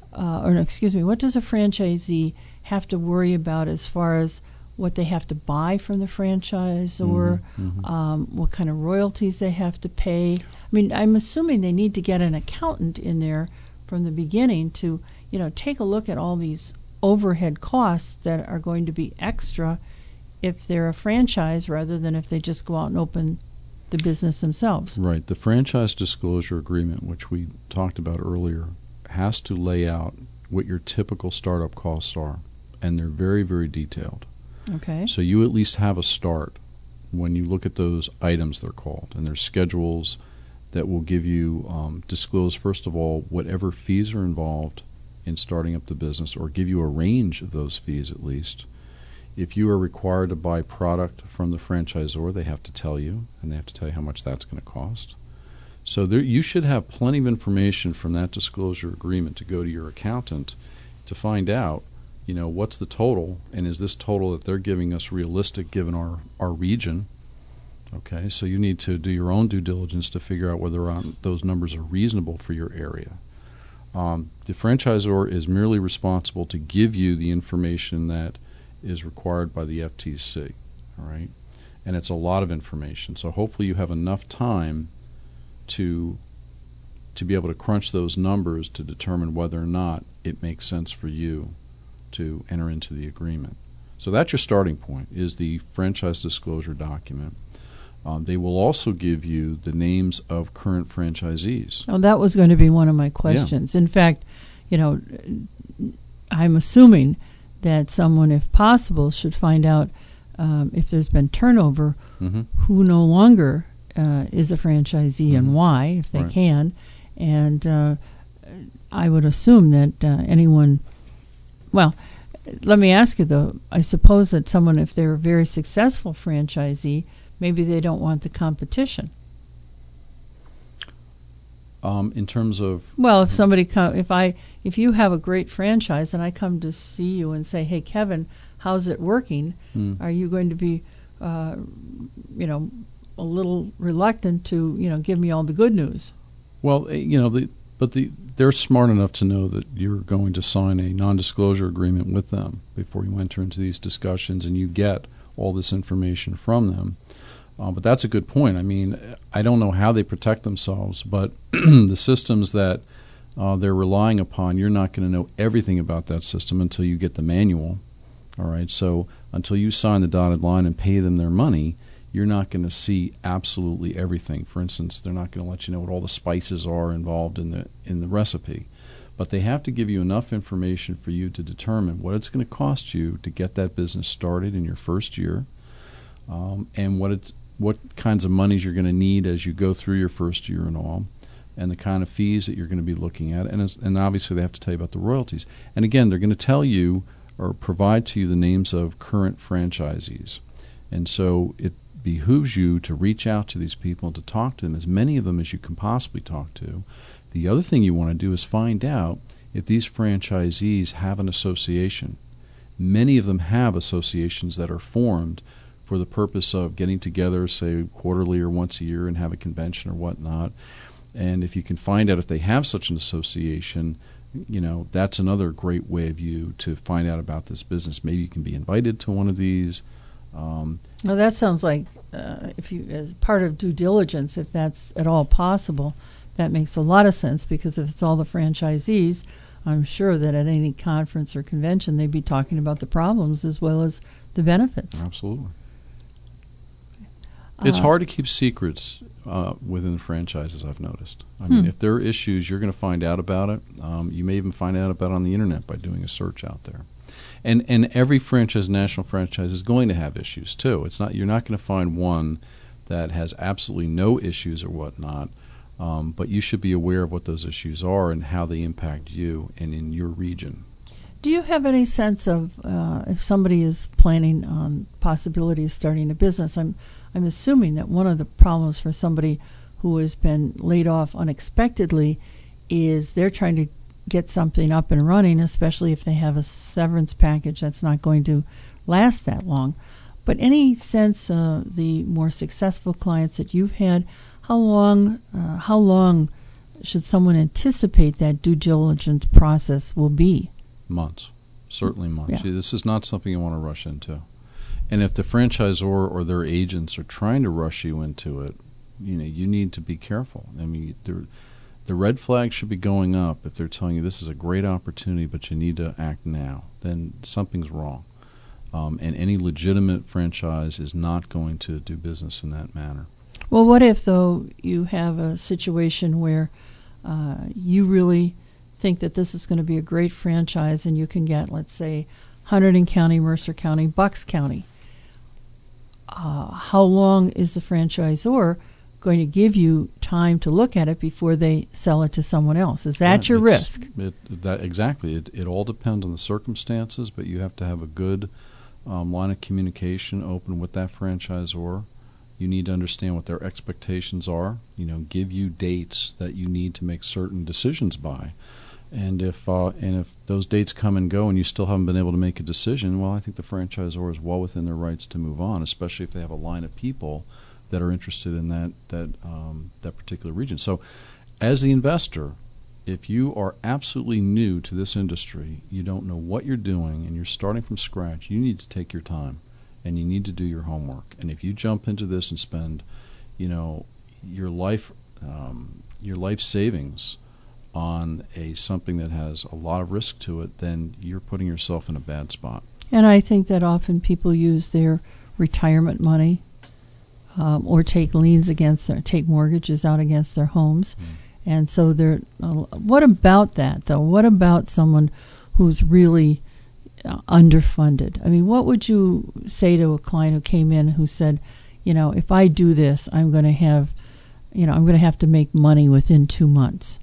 what does a franchisee have to worry about as far as what they have to buy from the franchisor, what kind of royalties they have to pay? I mean, I'm assuming they need to get an accountant in there from the beginning to, take a look at all these overhead costs that are going to be extra if they're a franchise rather than if they just go out and open the business themselves. Right. The franchise disclosure agreement, which we talked about earlier, has to lay out what your typical startup costs are, and they're very, very detailed. Okay. So you at least have a start when you look at those items, they're called, and there's schedules that will give you, disclose, first of all, whatever fees are involved in starting up the business, or give you a range of those fees at least. If you are required to buy product from the franchisor, they have to tell you, and they have to tell you how much that's going to cost. So you should have plenty of information from that disclosure agreement to go to your accountant to find out, what's the total, and is this total that they're giving us realistic given our region? Okay, so you need to do your own due diligence to figure out whether those numbers are reasonable for your area. The franchisor is merely responsible to give you the information that is required by the FTC, all right? And it's a lot of information, so hopefully you have enough time to be able to crunch those numbers to determine whether or not it makes sense for you to enter into the agreement. So that's your starting point, is the franchise disclosure document. They will also give you the names of current franchisees. Oh, that was going to be one of my questions. Yeah. In fact, I'm assuming that someone, if possible, should find out if there's been turnover, who no longer is a franchisee and why, if they can. And I would assume that anyone... Well, let me ask you, though. I suppose that someone, if they're a very successful franchisee, maybe they don't want the competition. In terms of... Well, if somebody if you have a great franchise and I come to see you and say, hey, Kevin, how's it working? Are you going to be, a little reluctant to, give me all the good news? Well, they're smart enough to know that you're going to sign a non-disclosure agreement with them before you enter into these discussions, and you get all this information from them. But that's a good point. I mean, I don't know how they protect themselves, but the systems that they're relying upon, you're not going to know everything about that system until you get the manual. All right, so until you sign the dotted line and pay them their money, you're not going to see absolutely everything. For instance, they're not going to let you know what all the spices are involved in the recipe. But they have to give you enough information for you to determine what it's going to cost you to get that business started in your first year, and what kinds of monies you're going to need as you go through your first year and all, and the kind of fees that you're going to be looking at. And obviously they have to tell you about the royalties. And again, they're going to tell you or provide to you the names of current franchisees. And so it behooves you to reach out to these people and to talk to them, as many of them as you can possibly talk to. The other thing you want to do is find out if these franchisees have an association. Many of them have associations that are formed for the purpose of getting together, say, quarterly or once a year and have a convention or whatnot. And if you can find out if they have such an association, that's another great way of you to find out about this business. Maybe you can be invited to one of these. Well, that sounds like, if you, as part of due diligence, if that's at all possible, that makes a lot of sense, because if it's all the franchisees, I'm sure that at any conference or convention they'd be talking about the problems as well as the benefits. Absolutely. It's hard to keep secrets within franchises, I've noticed. I mean, if there are issues, you're going to find out about it. You may even find out about it on the internet by doing a search out there. And every franchise, national franchise, is going to have issues too. You're not going to find one that has absolutely no issues or whatnot. But you should be aware of what those issues are and how they impact you and in your region. Do you have any sense of if somebody is planning on possibility of starting a business? I'm assuming that one of the problems for somebody who has been laid off unexpectedly is they're trying to get something up and running, especially if they have a severance package that's not going to last that long. But any sense the more successful clients that you've had, how long should someone anticipate that due diligence process will be? Months. Certainly months. Yeah. This is not something you want to rush into. And if the franchisor or their agents are trying to rush you into it, you need to be careful. I mean, the red flag should be going up if they're telling you this is a great opportunity, but you need to act now. Then something's wrong. And any legitimate franchise is not going to do business in that manner. Well, what if, though, you have a situation where you really think that this is going to be a great franchise and you can get, let's say, Hunterdon County, Mercer County, Bucks County? How long is the franchisor going to give you time to look at it before they sell it to someone else? Is that your risk? Exactly. It all depends on the circumstances, but you have to have a good line of communication open with that franchisor. You need to understand what their expectations are. Give you dates that you need to make certain decisions by. And if those dates come and go and you still haven't been able to make a decision, well, I think the franchisor is well within their rights to move on, especially if they have a line of people that are interested in that particular region. So, as the investor, if you are absolutely new to this industry, you don't know what you're doing, and you're starting from scratch, you need to take your time. And you need to do your homework. And if you jump into this and spend, your life savings on something that has a lot of risk to it, then you're putting yourself in a bad spot. And I think that often people use their retirement money or take liens take mortgages out against their homes, and so they're. What about that though? What about someone who's really underfunded? I mean, what would you say to a client who came in who said, if I do this, I'm going to have to make money within 2 months?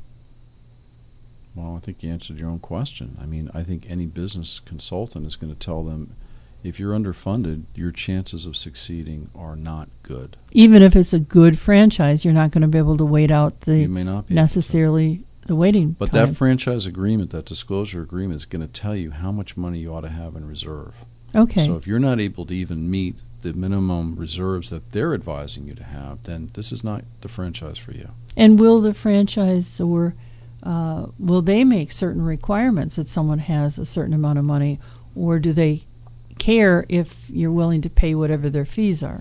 Well, I think you answered your own question. I mean, I think any business consultant is going to tell them, if you're underfunded, your chances of succeeding are not good. Even if it's a good franchise, you're not going to be able to wait out you may not be necessarily the waiting But time. that franchise agreement, that disclosure agreement, is going to tell you how much money you ought to have in reserve. Okay. So if you're not able to even meet the minimum reserves that they're advising you to have, then this is not the franchise for you. And will the franchisor, will they make certain requirements that someone has a certain amount of money, or do they care if you're willing to pay whatever their fees are?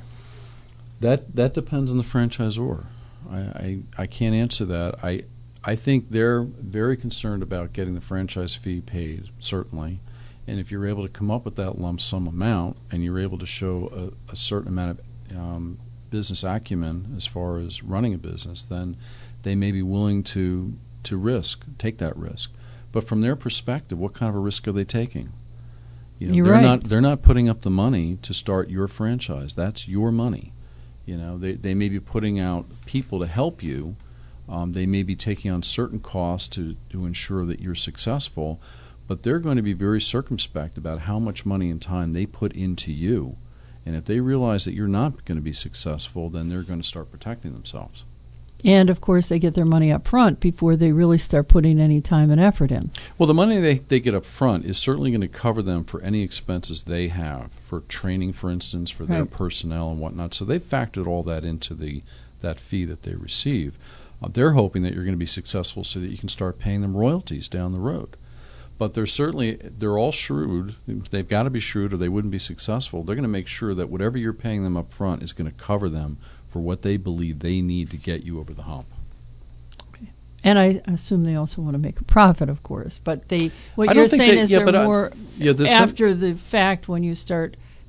That depends on the franchisor. I can't answer that. I think they're very concerned about getting the franchise fee paid, certainly. And if you're able to come up with that lump sum amount and you're able to show a certain amount of business acumen as far as running a business, then they may be willing to take that risk. But from their perspective, what kind of a risk are they taking? You're right. They're not putting up the money to start your franchise. That's your money. They may be putting out people to help you. They may be taking on certain costs to ensure that you're successful, but they're going to be very circumspect about how much money and time they put into you. And if they realize that you're not going to be successful, then they're going to start protecting themselves. And, of course, they get their money up front before they really start putting any time and effort in. Well, the money they get up front is certainly going to cover them for any expenses they have, for training, for instance, for their personnel and whatnot. So they've factored all that into that fee that they receive. They're hoping that you're going to be successful so that you can start paying them royalties down the road. But they're all shrewd. They've got to be shrewd or they wouldn't be successful. They're going to make sure that whatever you're paying them up front is going to cover them for what they believe they need to get you over the hump. Okay. And I assume they also want to make a profit, of course. But what you're saying is they're more after the fact when you start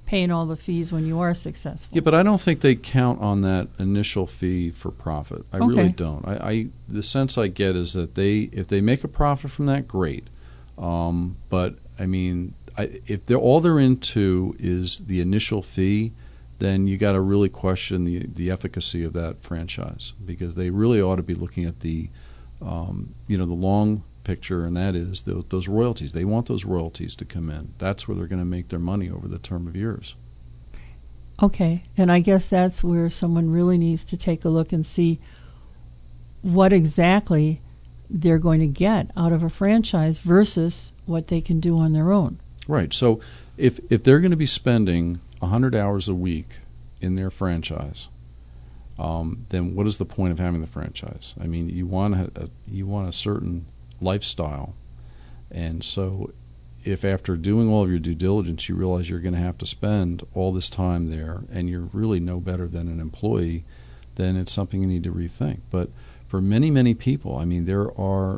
paying all the fees when you are successful. Yeah, but I don't think they count on that initial fee for profit. I really don't. The sense I get is that if they make a profit from that, great. But I mean, if all they're into is the initial fee, then you got to really question the efficacy of that franchise, because they really ought to be looking at the the long picture, and that is those royalties. They want those royalties to come in. That's where they're going to make their money over the term of years. Okay, and I guess that's where someone really needs to take a look and see what exactly they're going to get out of a franchise versus what they can do on their own. Right. So if they're going to be spending 100 hours a week in their franchise, then what is the point of having the franchise? I mean, you want a certain lifestyle, and so if after doing all of your due diligence you realize you're going to have to spend all this time there and you're really no better than an employee, then it's something you need to rethink. But for many, many people, I mean, there are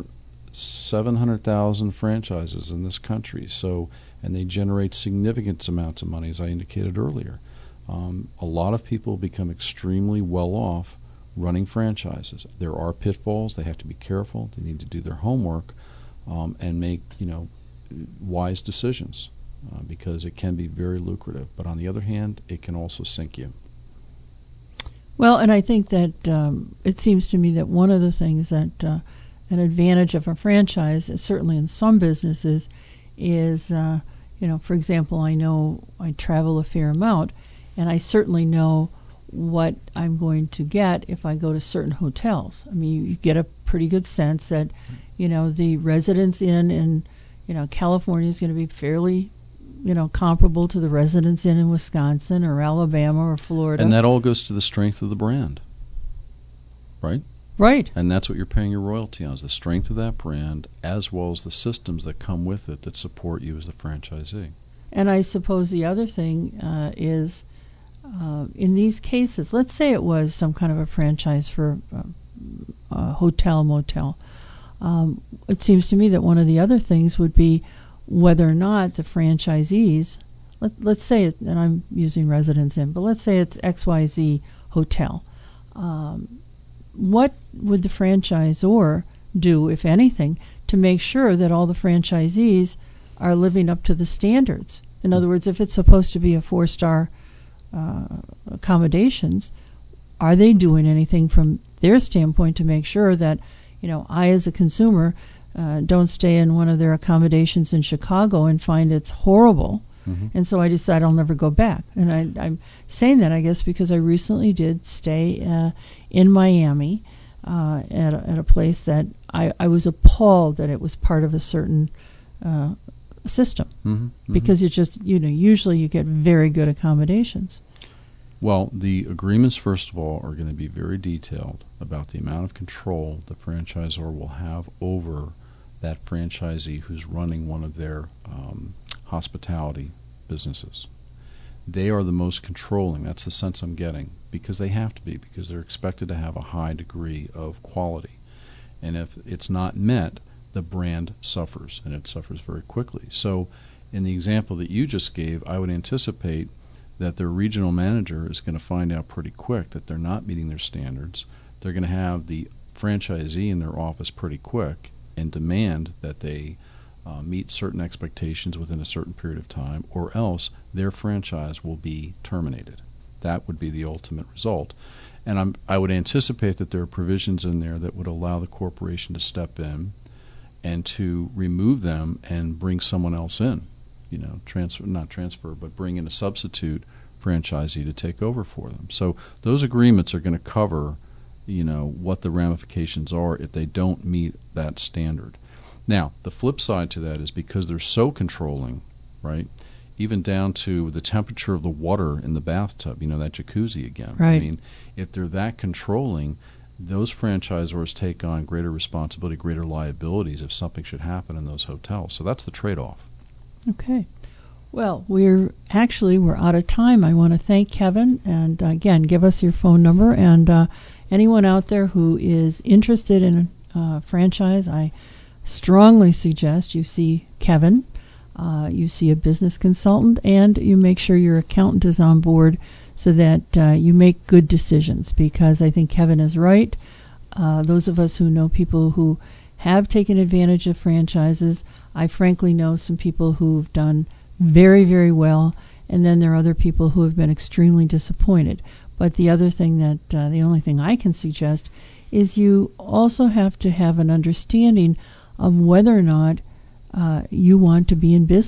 700,000 franchises in this country, and they generate significant amounts of money, as I indicated earlier. A lot of people become extremely well off running franchises. There are pitfalls. They have to be careful. They need to do their homework and make wise decisions because it can be very lucrative. But on the other hand, it can also sink you. Well, and I think that it seems to me that one of the things that an advantage of a franchise, certainly in some businesses, is, for example, I know I travel a fair amount, and I certainly know what I'm going to get if I go to certain hotels. I mean, you get a pretty good sense that, the Residence Inn in, California is going to be fairly, comparable to the Residence Inn in Wisconsin or Alabama or Florida. And that all goes to the strength of the brand, right? Right. And that's what you're paying your royalty on, is the strength of that brand as well as the systems that come with it that support you as the franchisee. And I suppose the other thing is, in these cases, let's say it was some kind of a franchise for a hotel, motel. It seems to me that one of the other things would be whether or not the franchisees, let's say it, and I'm using Residence Inn, but let's say it's XYZ Hotel. What would the franchisor do, if anything, to make sure that all the franchisees are living up to the standards? In other words, if it's supposed to be a 4-star accommodations, are they doing anything from their standpoint to make sure that, I as a consumer don't stay in one of their accommodations in Chicago and find it's horrible, and so I decide I'll never go back. And I'm saying that, I guess, because I recently did stay in Miami at a place that I was appalled that it was part of a certain system, because it just, usually you get very good accommodations. Well, the agreements, first of all, are going to be very detailed about the amount of control the franchisor will have over that franchisee who's running one of their hospitality businesses. They are the most controlling. That's the sense I'm getting, because they have to be, because they're expected to have a high degree of quality. And if it's not met, the brand suffers, and it suffers very quickly. So in the example that you just gave, I would anticipate that their regional manager is going to find out pretty quick that they're not meeting their standards. They're going to have the franchisee in their office pretty quick and demand that they meet certain expectations within a certain period of time, or else their franchise will be terminated. That would be the ultimate result. And I would anticipate that there are provisions in there that would allow the corporation to step in and to remove them and bring someone else in. Bring in a substitute franchisee to take over for them. So those agreements are going to cover, what the ramifications are if they don't meet that standard. Now, the flip side to that is because they're so controlling, right, even down to the temperature of the water in the bathtub, that jacuzzi again. Right. I mean, if they're that controlling, those franchisors take on greater responsibility, greater liabilities if something should happen in those hotels. So that's the trade-off. Okay. Well, we're out of time. I want to thank Kevin, and again, give us your phone number. And anyone out there who is interested in a franchise, I strongly suggest you see Kevin. You see a business consultant, and you make sure your accountant is on board so that you make good decisions, because I think Kevin is right. Those of us who know people who have taken advantage of franchises, I frankly know some people who've done very, very well, and then there are other people who have been extremely disappointed. But the other thing that, the only thing I can suggest is you also have to have an understanding of whether or not you want to be in business.